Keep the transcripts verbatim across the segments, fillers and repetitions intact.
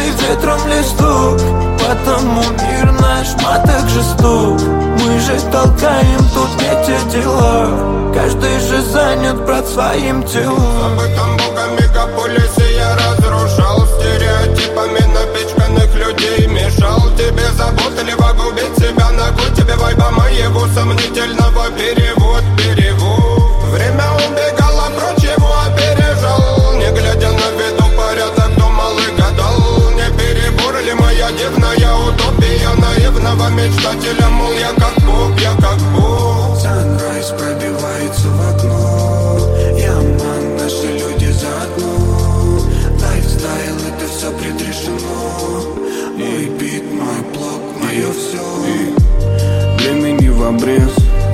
ветром листок, потому мир наш маток жесток. Мы же толкаем тут не те дела, каждый же занят, брат, своим телом. Об этом богом мегаполисе я разрушал стереотипами напичканных людей. Мешал тебе заботливо губить себя, ногу тебе вайба моего сомнительного. Перевод, перевод. Время убегало прочь, его опережал, не глядя на виду порядок, думал и гадал. Не перебор ли моя дивная утопия наивного мечтателя? Мол, я как Бог, я как Бог. Sunrise пробивается в окно, я ман, наши люди заодно. Лайфстайл, это все предрешено. Мой бит, мой блог, мое все. И времени в обрез,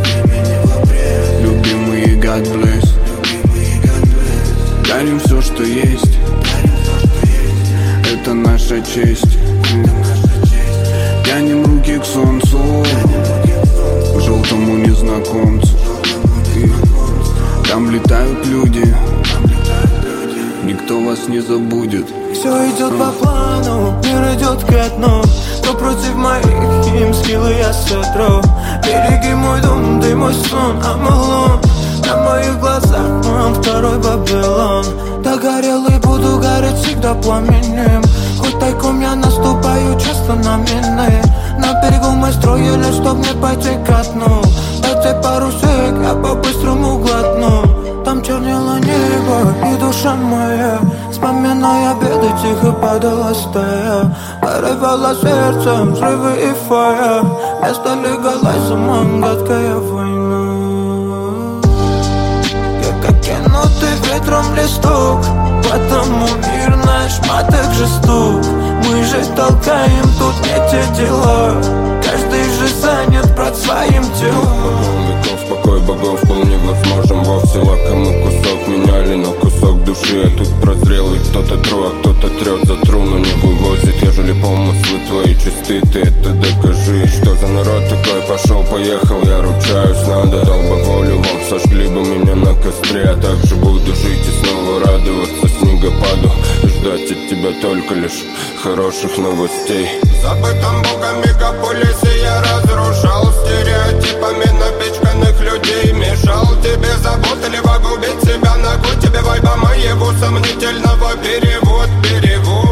любимые God bless. Дарим все, что есть, это наша честь. Тянем руки к солнцу, к желтому незнакомцу. Там летают люди, никто вас не забудет. Все идет по плану, мир идет ко дну. Кто против моих им силы я сотру. Береги мой дом, ты мой сон, Амалон. На моих глазах мам, второй Вавилон. Догорелый буду гореть всегда пламенем. Хоть тайком я наступаю часто на мины. На берегу мы строили, чтоб не пойти ко дну. Дайте пару сек, я по-быстрому глотну. Там чернело небо и душа моя, вспоминая беды, тихо падала стая. Порывала сердцем взрывы и фая. Место легалайзом, гадкая война. Я как кинутый ветром листок, потому мир наш маток жесток. Мы же толкаем тут не те дела, каждый же занят, брат, своим телом. Веков покой богов был невозможен вовсе. Лакомый кусок меняли на кусок души. А тут прозрелый кто-то тру, а кто-то трет за тру, но не вывозит. Ежели помыслы твои чисты, ты это докажи. Что за народ такой? Пошел, поехал, я ручаюсь, надо. Дал бы волю вам, сожгли бы меня на костре. А также буду жить и снова радоваться снегопаду, и ждать от тебя только лишь хороших новостей. В забытом богом мегаполисе я разрушал стереотипами напичканных людей. Мешал тебе заботливо губить себя, ногу тебе вайба моего сомнительного. Перевод, перевод.